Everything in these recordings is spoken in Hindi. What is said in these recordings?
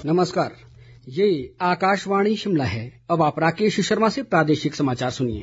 नमस्कार, ये आकाशवाणी शिमला है। अब आप राकेश शर्मा से प्रादेशिक समाचार सुनिए।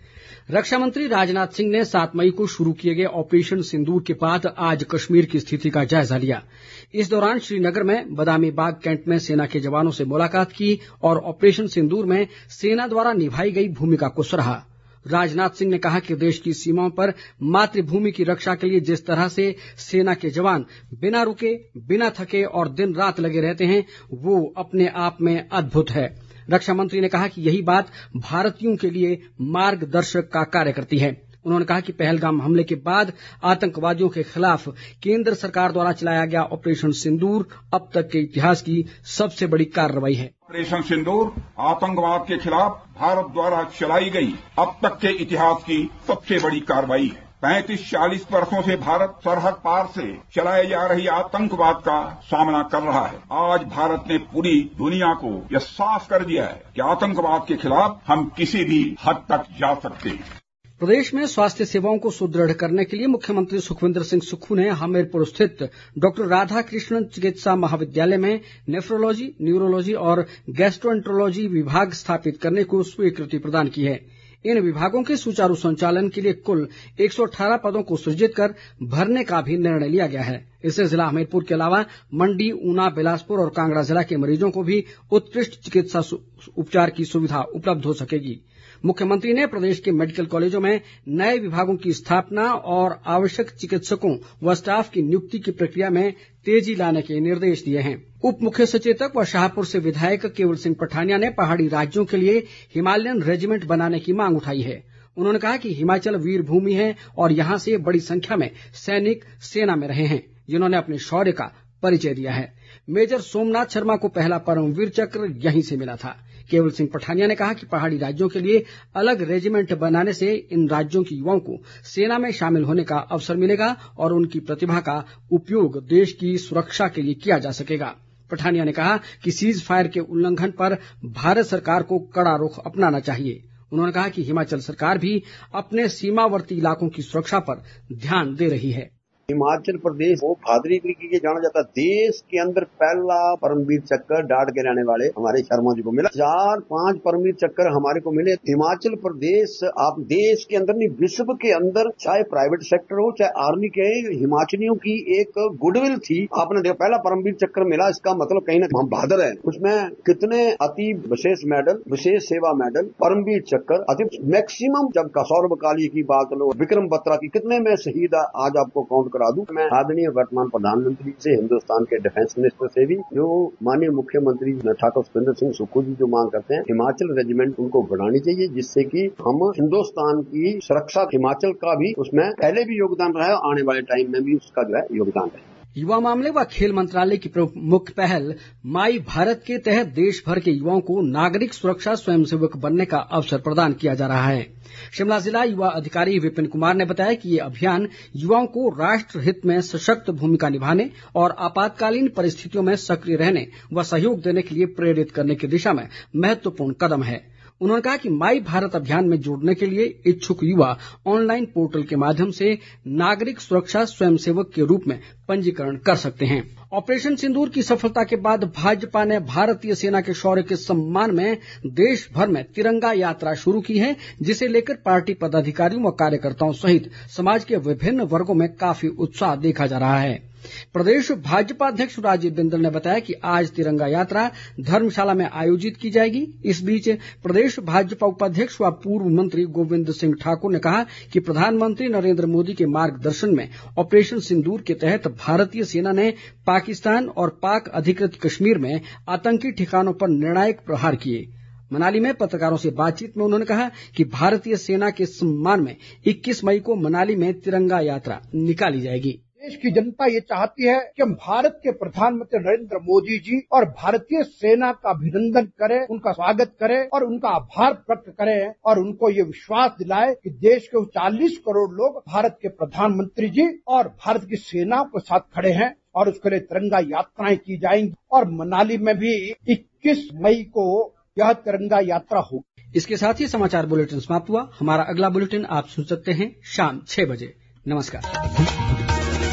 रक्षा मंत्री राजनाथ सिंह ने 7 मई को शुरू किए गए ऑपरेशन सिंदूर के बाद आज कश्मीर की स्थिति का जायजा लिया। इस दौरान श्रीनगर में बदामी बाग कैंट में सेना के जवानों से मुलाकात की और ऑपरेशन सिंदूर में सेना द्वारा निभाई गई भूमिका को सराहा। राजनाथ सिंह ने कहा कि देश की सीमाओं पर मातृभूमि की रक्षा के लिए जिस तरह से सेना के जवान बिना रुके, बिना थके और दिन रात लगे रहते हैं, वो अपने आप में अद्भुत है। रक्षा मंत्री ने कहा कि यही बात भारतीयों के लिए मार्गदर्शक का कार्य करती है। उन्होंने कहा कि पहलगाम हमले के बाद आतंकवादियों के खिलाफ केंद्र सरकार द्वारा चलाया गया ऑपरेशन सिंदूर अब तक के इतिहास की सबसे बड़ी कार्रवाई है। ऑपरेशन सिंदूर आतंकवाद के खिलाफ भारत द्वारा चलाई गई अब तक के इतिहास की सबसे बड़ी कार्रवाई है। 35-40 वर्षों से भारत सरहद पार से चलाए जा रही आतंकवाद का सामना कर रहा है। आज भारत ने पूरी दुनिया को यह साफ कर दिया है कि आतंकवाद के खिलाफ हम किसी भी हद तक जा सकते हैं। प्रदेश में स्वास्थ्य सेवाओं को सुदृढ़ करने के लिए मुख्यमंत्री सुखविंदर सिंह सुक्खू ने हमीरपुर स्थित डॉक्टर राधा कृष्णन चिकित्सा महाविद्यालय में नेफ्रोलॉजी, न्यूरोलॉजी और गैस्ट्रोएंटरोलॉजी विभाग स्थापित करने को स्वीकृति प्रदान की है। इन विभागों के सुचारू संचालन के लिए कुल 118 पदों को सृजित कर भरने का भी निर्णय लिया गया है। इससे जिला हमीरपुर के अलावा मंडी, ऊना, बिलासपुर और कांगड़ा जिला के मरीजों को भी उत्कृष्ट चिकित्सा उपचार की सुविधा उपलब्ध हो सकेगी। मुख्यमंत्री ने प्रदेश के मेडिकल कॉलेजों में नए विभागों की स्थापना और आवश्यक चिकित्सकों व स्टाफ की नियुक्ति की प्रक्रिया में तेजी लाने के निर्देश दिए हैं। उप मुख्य सचेतक व शाहपुर से विधायक केवल सिंह पठानिया ने पहाड़ी राज्यों के लिए हिमालयन रेजिमेंट बनाने की मांग उठाई है। उन्होंने कहा कि हिमाचल वीर भूमि है और यहाँ से बड़ी संख्या में सैनिक सेना में रहे हैं, जिन्होंने अपने शौर्य का परिचय दिया है। मेजर सोमनाथ शर्मा को पहला परमवीर चक्र यहीं से मिला था। केवल सिंह पठानिया ने कहा कि पहाड़ी राज्यों के लिए अलग रेजिमेंट बनाने से इन राज्यों के युवाओं को सेना में शामिल होने का अवसर मिलेगा और उनकी प्रतिभा का उपयोग देश की सुरक्षा के लिए किया जा सकेगा। पठानिया ने कहा कि सीज फायर के उल्लंघन पर भारत सरकार को कड़ा रुख अपनाना चाहिए। उन्होंने कहा कि हिमाचल सरकार भी अपने सीमावर्ती इलाकों की सुरक्षा पर ध्यान दे रही है। हिमाचल प्रदेश वो भादरी तरीके के जाना जाता, देश के अंदर पहला परमवीर चक्कर डाट के रहने वाले हमारे शर्मा जी को मिला। 4-5 परमवीर चक्कर हमारे को मिले। हिमाचल प्रदेश आप देश के अंदर नहीं, विश्व के अंदर, चाहे प्राइवेट सेक्टर हो चाहे आर्मी के, हिमाचलियों की एक गुडविल थी। आपने देखा पहला परमवीर चक्कर मिला, इसका मतलब कहीं ना हम बहादुर है। उसमें कितने अति विशेष मेडल, विशेष सेवा मेडल, परमवीर चक्कर, अति मैक्सिमम। जब सौरभ काली की बात लो, विक्रम बत्रा की, कितने में शहीद आज आपको काउंट करा दूं। मैं आदरणीय वर्तमान प्रधानमंत्री से, हिंदुस्तान के डिफेंस मिनिस्टर से भी, जो माननीय मुख्यमंत्री ठाकुर सुखविंदर सिंह सुक्खू जी जो मांग करते हैं, हिमाचल रेजिमेंट उनको बढ़ानी चाहिए, जिससे कि हम हिंदुस्तान की सुरक्षा, हिमाचल का भी उसमें पहले भी योगदान रहा है, आने वाले टाइम में भी उसका जो है योगदान है। युवा मामले व खेल मंत्रालय की प्रमुख पहल माई भारत के तहत देश भर के युवाओं को नागरिक सुरक्षा स्वयंसेवक बनने का अवसर प्रदान किया जा रहा है। शिमला जिला युवा अधिकारी विपिन कुमार ने बताया कि ये अभियान युवाओं को राष्ट्र हित में सशक्त भूमिका निभाने और आपातकालीन परिस्थितियों में सक्रिय रहने व सहयोग देने के लिए प्रेरित करने की दिशा में महत्वपूर्ण कदम है। उन्होंने कहा कि माई भारत अभियान में जुड़ने के लिए इच्छुक युवा ऑनलाइन पोर्टल के माध्यम से नागरिक सुरक्षा स्वयंसेवक के रूप में पंजीकरण कर सकते हैं। ऑपरेशन सिंदूर की सफलता के बाद भाजपा ने भारतीय सेना के शौर्य के सम्मान में देश भर में तिरंगा यात्रा शुरू की है, जिसे लेकर पार्टी पदाधिकारियों व कार्यकर्ताओं सहित समाज के विभिन्न वर्गों में काफी उत्साह देखा जा रहा है। प्रदेश भाजपा अध्यक्ष राजीव बिंदल ने बताया कि आज तिरंगा यात्रा धर्मशाला में आयोजित की जाएगी। इस बीच प्रदेश भाजपा उपाध्यक्ष व पूर्व मंत्री गोविंद सिंह ठाकुर ने कहा कि प्रधानमंत्री नरेंद्र मोदी के मार्गदर्शन में ऑपरेशन सिंदूर के तहत भारतीय सेना ने पाकिस्तान और पाक अधिकृत कश्मीर में आतंकी ठिकानों पर निर्णायक प्रहार किए। मनाली में पत्रकारों से बातचीत में उन्होंने कहा कि भारतीय सेना के सम्मान में 21 मई को मनाली में तिरंगा यात्रा निकाली जाएगी। देश की जनता ये चाहती है कि हम भारत के प्रधानमंत्री नरेंद्र मोदी जी और भारतीय सेना का अभिनंदन करें, उनका स्वागत करें और उनका आभार व्यक्त करें और उनको ये विश्वास दिलाए कि देश के 40 करोड़ लोग भारत के प्रधानमंत्री जी और भारत की सेना के साथ खड़े हैं और उसके लिए तिरंगा यात्राएं की जाएंगी और मनाली में भी 21 मई को यह तिरंगा यात्रा होगी। इसके साथ ही समाचार बुलेटिन समाप्त हुआ। हमारा अगला बुलेटिन आप सुन सकते हैं शाम 6 बजे। नमस्कार।